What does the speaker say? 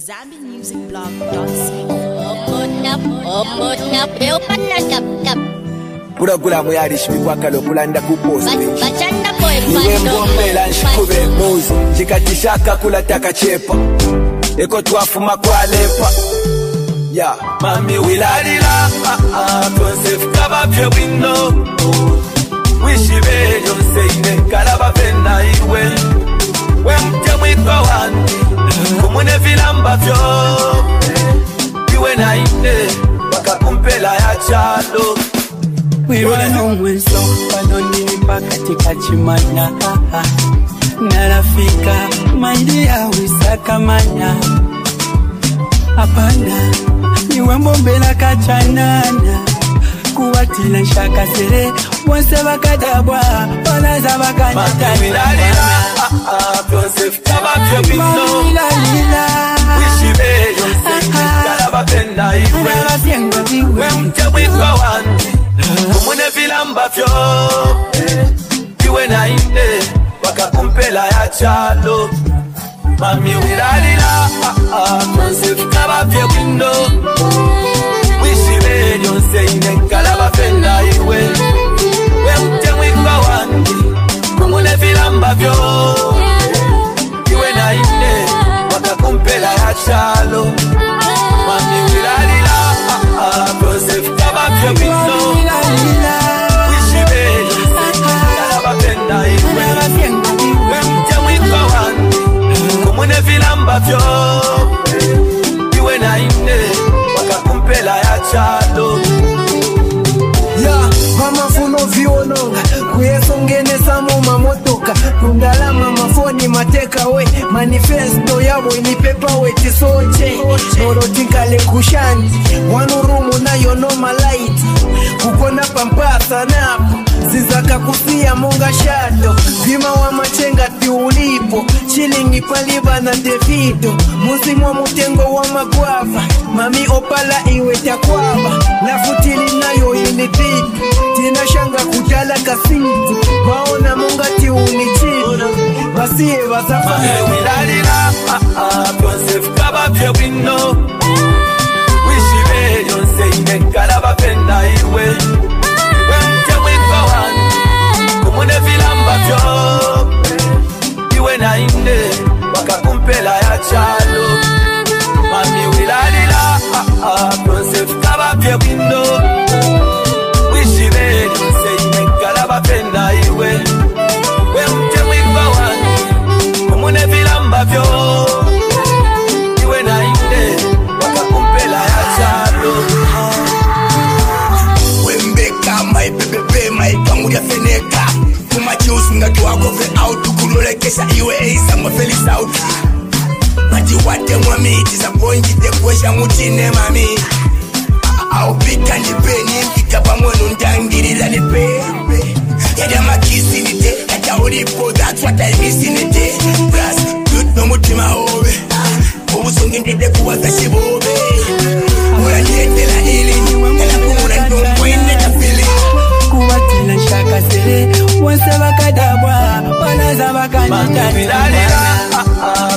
Kula muyari shimikwa kulanda kuposte Iwe mbombela nshikube muzi Chikatishaka kula takachepa Eko tuafuma kwa lepa Ya mami wilalila Tonse fukaba pye wino Wishibe yonse ine kalaba vena iwe We mte mwiko wandi Kumune vilamba vyo Iwe na ine Waka kumpela ya chalo Wiwana mwenso panoni mpaka tikachimanya Narafika mandia wisaka manya Apana niwe mbombela kachanana Kuwatila nshaka sere Wanse wakadabwa Wanaza wakanyata Mami wilalila Tonse fukaba pyo bino Wishibe yonse ine kalaba vena iwe We mte mwiko wandi Kumune vilamba vyo Iwe na ine Waka kumpela ya chalo Mami wilalila Tonse fukaba vye wino Wishibe yonse ine kalaba vena iwe We mte mwiko wandi Kumune vilamba vyo Iwe na ine Waka kumpela ya chalo Mami wilalila Tonse fukaba vye wino Vilamba vyo Iwe na ine Waka kumpela ya chalo Ya mama funo viononga Kuyesongene samu mamotoka Kundala mama foni mateka we Manifesto yabo inipepa we tisoche Norotikale kushani Wanurumu na yonoma light Kukona pampasa napo Zizaka kusia monga shato Zima wa machenga tiulipo Chilingi paliba na Davido Muzimu wa mutengo wa magwava Mami opala iwe takwaba Lafutili nayo inipipi Tina shanga kutala kasinti Waona monga tiunichipi Basiye wazafa Mami wilalila Tonse fukaba pye wino Wishibe yonse ine kalaba vena iwe We mte mwiko wandi Kumune vilamba vyo Iwe na ine Waka kumpela ya chalo Mami wilalila Tonse fukaba pye wino Wishibe yonse ine kalaba vena iwe We mte mwiko wandi Kumune vilamba vyo Iwe na ine Waka kumpela ya chalo Wembeka my bebe my pangulia feneka Kumachi usunga kiwako fe out Kulole kesha iwe eisa mwafeli sauti Maji wate mwami Tisa ponji te kwesha mutine mami Aupika nipe Nifika pamwenu ntangirila nipe Yada makisi nite Yada ulipo That's what I miss nite Brass Good no mutima hobe Ubusungi ndide kuwaza shibobe Mura nyetela ili Nela kumura ndomkwene tafili Kuwatila nshaka sere Wanse wakadabwa Wanaza wakanyata Mami wilalila